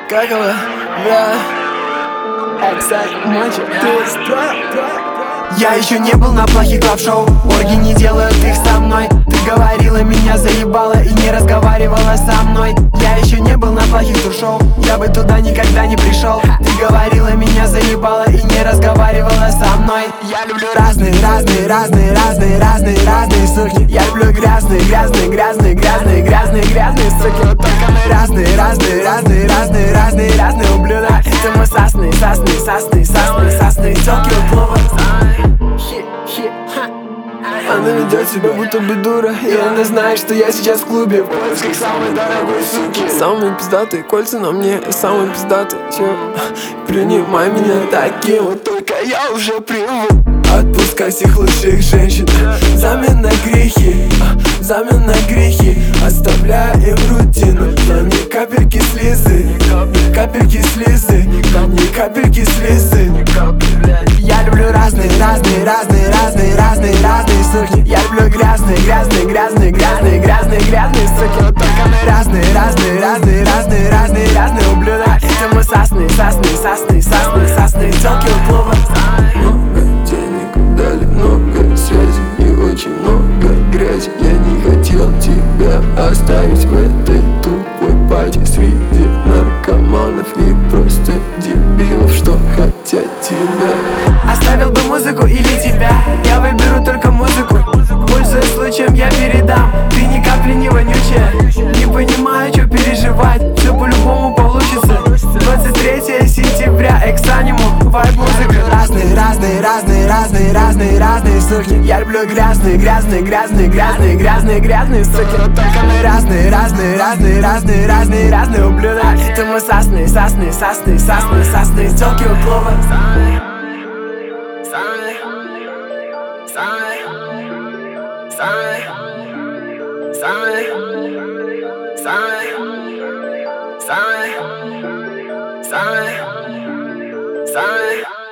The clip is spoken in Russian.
Как его? Да. Эксай, мочи, ты строй. Я еще не был на плохих клаб-шоу. Орги не делают их со мной. Ты говорила, меня заебала и не разговаривала со мной. Я еще не был на плохих тур-шоу. Я бы туда никогда не пришел. Ты говорила, меня заебала и не разговаривала со мной. Я люблю разные суки. Я люблю грязные суки. Вот только мы разные ублюдок. Это мы сасные тёлки у клуба. Она ведет себя будто бы дура, и она знает, что я сейчас в клубе в поисках самой дорогой суки. Самые пиздатые кольца на мне, самые пиздатые, чё? Принимай меня таким, вот только я уже привык. Отпускай всех лучших женщин, взамен на грехи, оставляя им рутину. Но ни капельки слезы, ни капельки слезы. Я люблю разные суки. Я люблю грязные суки. Вот только мы разные ублюдок. Это мы сасные тёлки у клуба. Много денег дали, много связей и очень много грязи. Я не хотел тебя оставить в этой тупой пати среди наркоманов и просто дебилов, что хотят тебя. Оставил бы музыку или тебя, я выберу только музыку. Пользуясь случаем, я передам. Ты ни капли не вонючая. Не понимаю, что переживать, все по-любому получится. 23 сентября, Эксаниму, вайб музыка. Разные суки. Я люблю грязные суки. Вот только мы разные ублюдок. Это мы сасные тёлки у клуба. Sign.